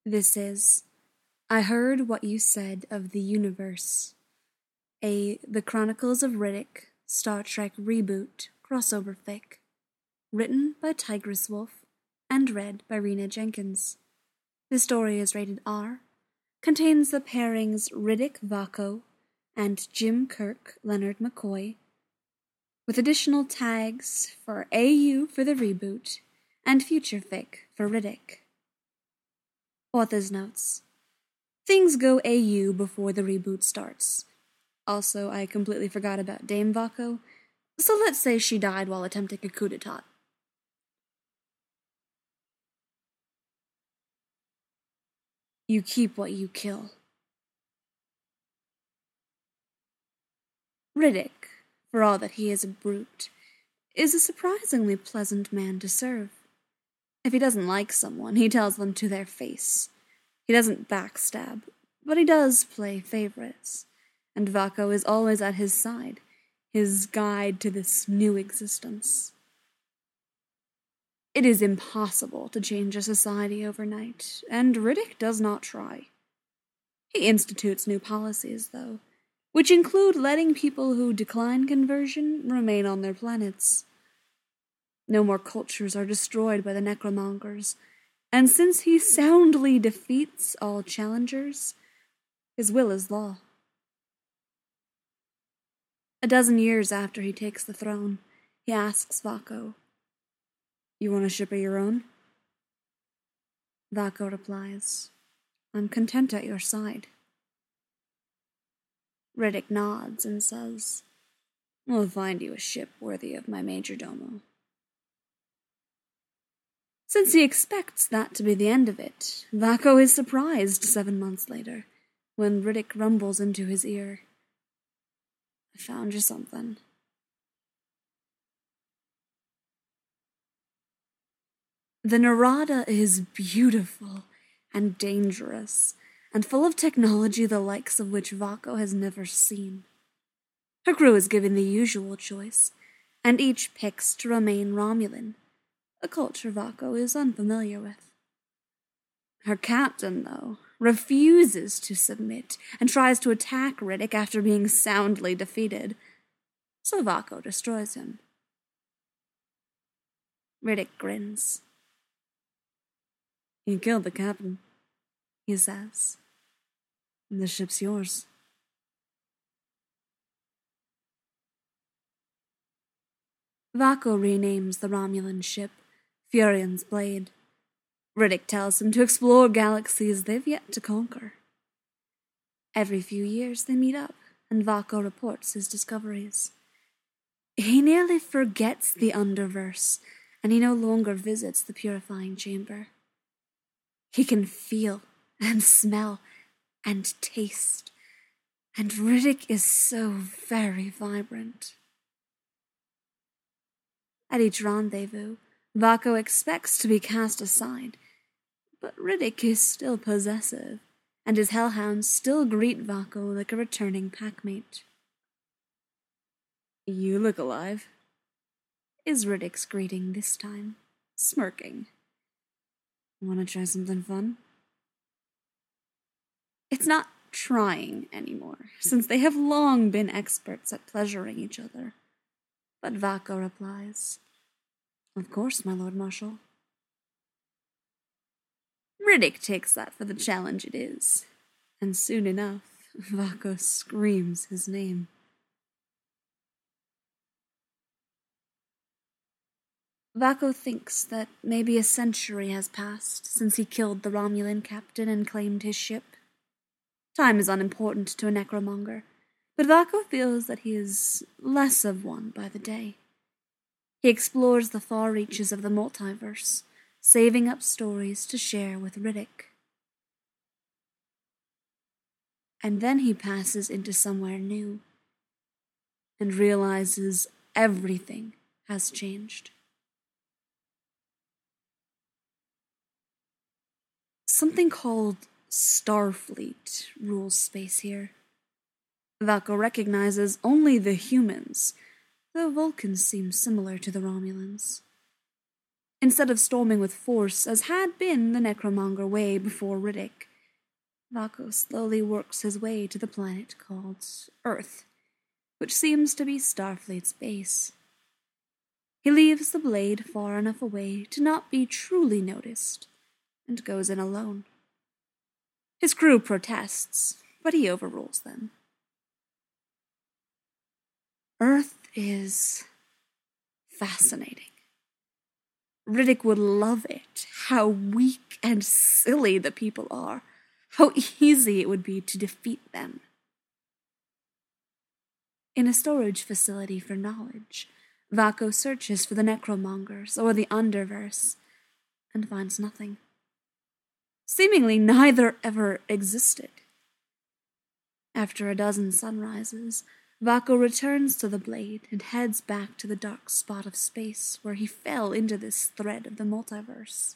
This is I Heard What You Said of the Universe, a The Chronicles of Riddick Star Trek reboot crossover fic, written by Tigress Wolf and read by Rena Jenkins. This story is rated R, contains the pairings Riddick Vako and Jim Kirk Leonard McCoy, with additional tags for AU for the reboot and future fic for Riddick. Author's notes. Things go AU before the reboot starts. Also, I completely forgot about Dame Vako, so let's say she died while attempting a coup d'etat. You keep what you kill. Riddick, for all that he is a brute, is a surprisingly pleasant man to serve. If he doesn't like someone, he tells them to their face. He doesn't backstab, but he does play favorites, and Vako is always at his side, his guide to this new existence. It is impossible to change a society overnight, and Riddick does not try. He institutes new policies, though, which include letting people who decline conversion remain on their planets. No more cultures are destroyed by the necromongers, and since he soundly defeats all challengers, his will is law. A dozen years after he takes the throne, he asks Vako, "You want a ship of your own?" Vako replies, "I'm content at your side." Riddick nods and says, "We'll find you a ship worthy of my majordomo." Since he expects that to be the end of it, Vako is surprised 7 months later, when Riddick rumbles into his ear, "I found you something." The Narada is beautiful and dangerous, and full of technology the likes of which Vako has never seen. Her crew is given the usual choice, and each picks to remain Romulan, a culture Vako is unfamiliar with. Her captain, though, refuses to submit and tries to attack Riddick after being soundly defeated, so Vako destroys him. Riddick grins. "You killed the captain," he says. "And the ship's yours." Vako renames the Romulan ship Furion's Blade. Riddick tells him to explore galaxies they've yet to conquer. Every few years they meet up, and Vako reports his discoveries. He nearly forgets the Underverse, and he no longer visits the purifying chamber. He can feel and smell and taste, and Riddick is so very vibrant. At each rendezvous, Vako expects to be cast aside, but Riddick is still possessive, and his hellhounds still greet Vako like a returning packmate. "You look alive," is Riddick's greeting this time, smirking. "Want to try something fun?" It's not trying anymore, since they have long been experts at pleasuring each other. But Vako replies, "Of course, my Lord Marshal." Riddick takes that for the challenge it is, and soon enough, Vako screams his name. Vako thinks that maybe a century has passed since he killed the Romulan captain and claimed his ship. Time is unimportant to a necromonger, but Vako feels that he is less of one by the day. He explores the far reaches of the multiverse, saving up stories to share with Riddick. And then he passes into somewhere new, and realizes everything has changed. Something called Starfleet rules space here. Vako recognizes only the humans, though Vulcans seem similar to the Romulans. Instead of storming with force, as had been the necromonger way before Riddick, Vako slowly works his way to the planet called Earth, which seems to be Starfleet's base. He leaves the blade far enough away to not be truly noticed, and goes in alone. His crew protests, but he overrules them. Earth is fascinating. Riddick would love it, how weak and silly the people are, how easy it would be to defeat them. In a storage facility for knowledge, Vako searches for the necromongers or the Underverse, and finds nothing. Seemingly neither ever existed. After a dozen sunrises, Vako returns to the blade and heads back to the dark spot of space where he fell into this thread of the multiverse.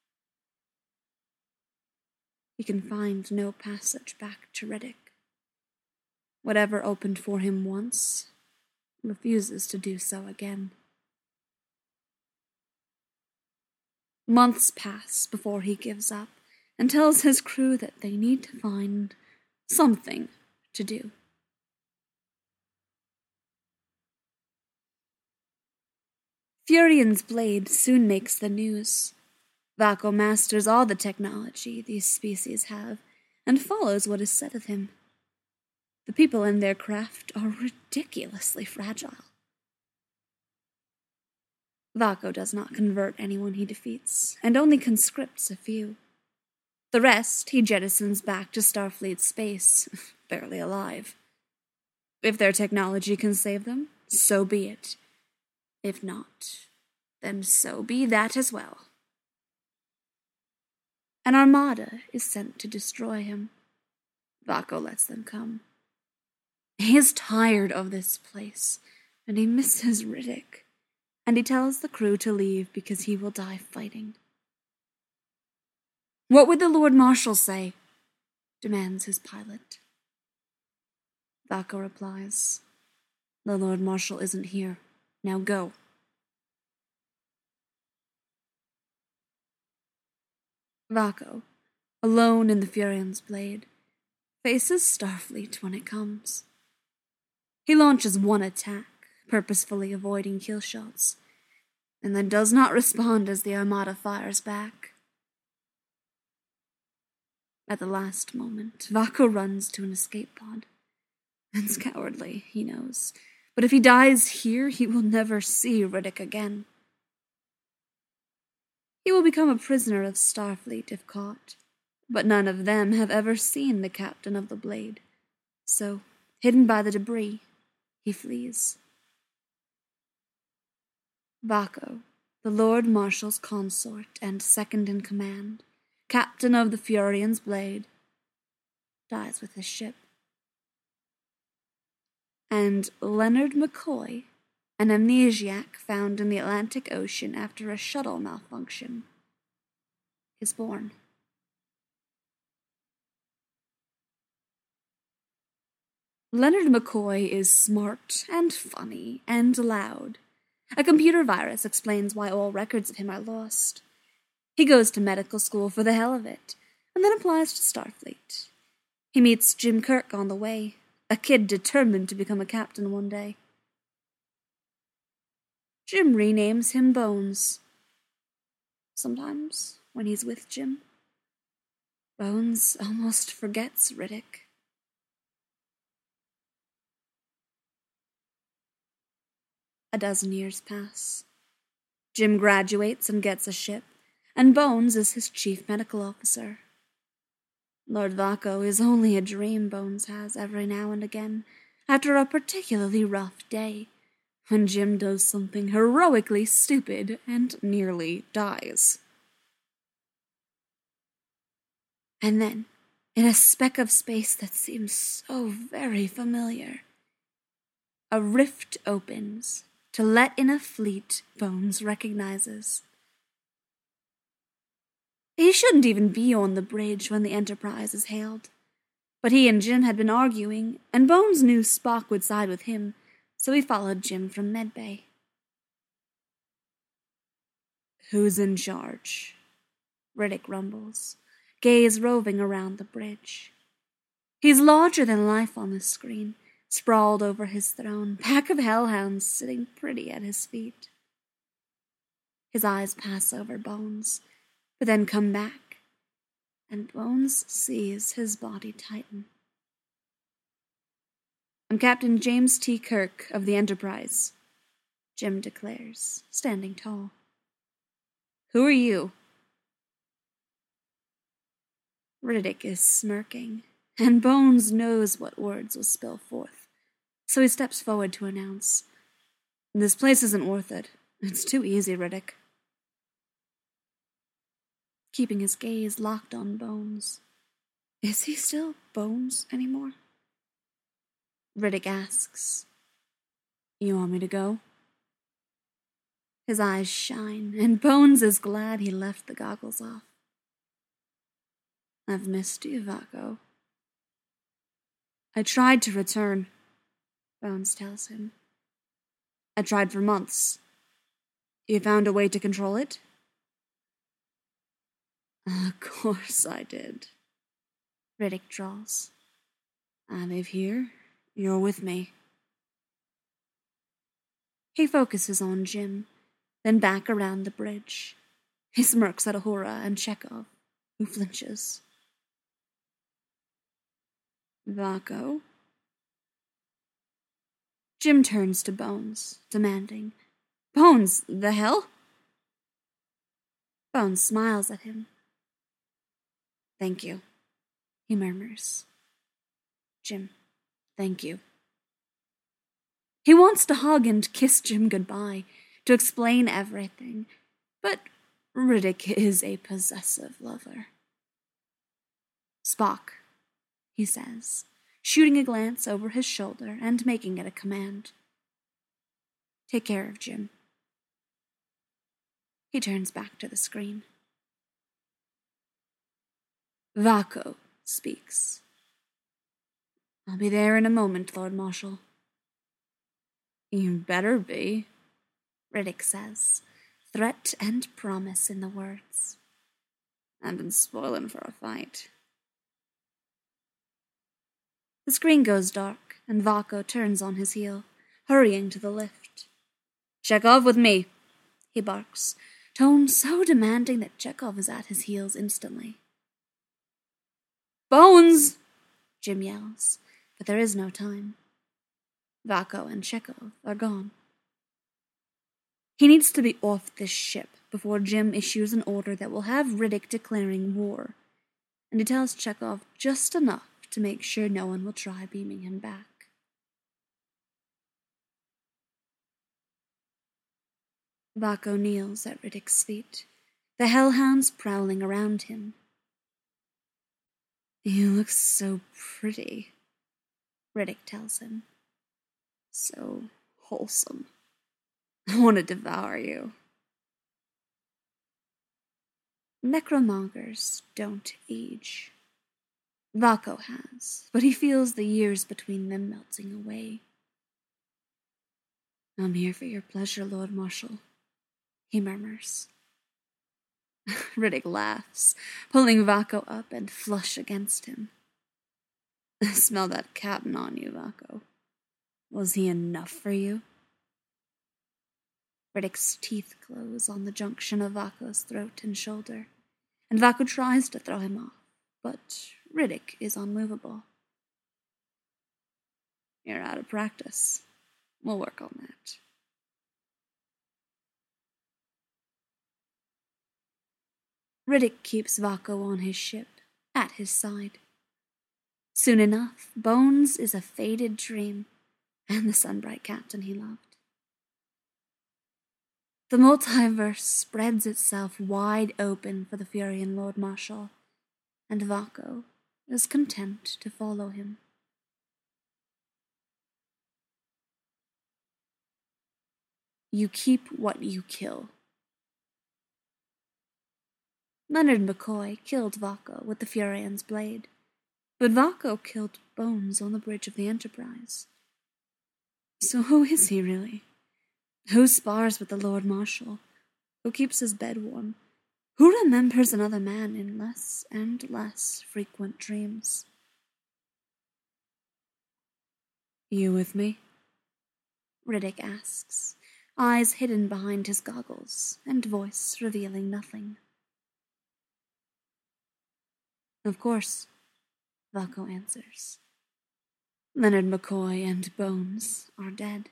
He can find no passage back to Riddick. Whatever opened for him once refuses to do so again. Months pass before he gives up and tells his crew that they need to find something to do. Furion's blade soon makes the news. Vako masters all the technology these species have and follows what is said of him. The people in their craft are ridiculously fragile. Vako does not convert anyone he defeats, and only conscripts a few. The rest he jettisons back to Starfleet space, barely alive. If their technology can save them, so be it. If not, then so be that as well. An armada is sent to destroy him. Vako lets them come. He is tired of this place, and he misses Riddick, and he tells the crew to leave because he will die fighting. "What would the Lord Marshal say?" demands his pilot. Vako replies, "The Lord Marshal isn't here. Now go." Vako, alone in the Furion's blade, faces Starfleet when it comes. He launches one attack, purposefully avoiding kill shots, and then does not respond as the Armada fires back. At the last moment, Vako runs to an escape pod. It's cowardly, he knows, but if he dies here, he will never see Riddick again. He will become a prisoner of Starfleet if caught, but none of them have ever seen the captain of the blade, so, hidden by the debris, he flees. Vako, the Lord Marshal's consort and second-in-command, captain of the Furion's blade, dies with his ship. And Leonard McCoy, an amnesiac found in the Atlantic Ocean after a shuttle malfunction, is born. Leonard McCoy is smart and funny and loud. A computer virus explains why all records of him are lost. He goes to medical school for the hell of it, and then applies to Starfleet. He meets Jim Kirk on the way, a kid determined to become a captain one day. Jim renames him Bones. Sometimes, when he's with Jim, Bones almost forgets Riddick. A dozen years pass. Jim graduates and gets a ship, and Bones is his chief medical officer. Lord Vako is only a dream Bones has every now and again, after a particularly rough day, when Jim does something heroically stupid and nearly dies. And then, in a speck of space that seems so very familiar, a rift opens to let in a fleet Bones recognizes. He shouldn't even be on the bridge when the Enterprise is hailed, but he and Jim had been arguing, and Bones knew Spock would side with him, so he followed Jim from Medbay. Who's in charge? Riddick rumbles, gaze roving around the bridge. He's larger than life on the screen, sprawled over his throne, pack of hellhounds sitting pretty at his feet. His eyes pass over Bones, but then come back, and Bones sees his body tighten. I'm Captain James T. Kirk of the Enterprise, Jim declares, standing tall. Who are you? Riddick is smirking, and Bones knows what words will spill forth, so he steps forward to announce, This place isn't worth it. It's too easy, Riddick. Keeping his gaze locked on Bones. Is he still Bones anymore? Riddick asks, You want me to go? His eyes shine, and Bones is glad he left the goggles off. I've missed you, Vaco. I tried to return, Bones tells him. I tried for months. You found a way to control it? Of course I did, Riddick drawls. I live here. You're with me. He focuses on Jim, then back around the bridge. He smirks at Uhura and Chekhov, who flinches. Vaco? Jim turns to Bones, demanding, Bones, the hell? Bones smiles at him. Thank you, he murmurs. Jim, thank you. He wants to hug and kiss Jim goodbye, to explain everything, but Riddick is a possessive lover. Spock, he says, shooting a glance over his shoulder and making it a command. Take care of Jim. He turns back to the screen. Vaco speaks. I'll be there in a moment, Lord Marshal. You better be, Riddick says, threat and promise in the words. I've been spoiling for a fight. The screen goes dark, and Vaco turns on his heel, hurrying to the lift. Chekhov with me, he barks, tone so demanding that Chekhov is at his heels instantly. Bones! Jim yells, but there is no time. Vaco and Chekhov are gone. He needs to be off this ship before Jim issues an order that will have Riddick declaring war, and he tells Chekhov just enough to make sure no one will try beaming him back. Vaco kneels at Riddick's feet, the hellhounds prowling around him. You look so pretty, Riddick tells him. So wholesome. I want to devour you. Necromongers don't age. Vaco has, but he feels the years between them melting away. I'm here for your pleasure, Lord Marshal, he murmurs. Riddick laughs, pulling Vaco up and flush against him. I smell that captain on you, Vaco. Was he enough for you? Riddick's teeth close on the junction of Vaco's throat and shoulder, and Vaco tries to throw him off, but Riddick is unmovable. You're out of practice. We'll work on that. Riddick keeps Vaco on his ship, at his side. Soon enough, Bones is a faded dream, and the sunbright captain he loved. The multiverse spreads itself wide open for the Furian Lord Marshal, and Vaco is content to follow him. You keep what you kill. Leonard McCoy killed Vaco with the Furian's blade, but Vaco killed Bones on the bridge of the Enterprise. So who is he really? Who spars with the Lord Marshal? Who keeps his bed warm? Who remembers another man in less and less frequent dreams? You with me? Riddick asks, eyes hidden behind his goggles and voice revealing nothing. Of course, Valko answers. Leonard McCoy and Bones are dead.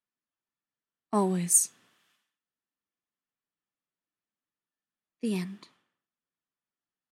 Always. The end.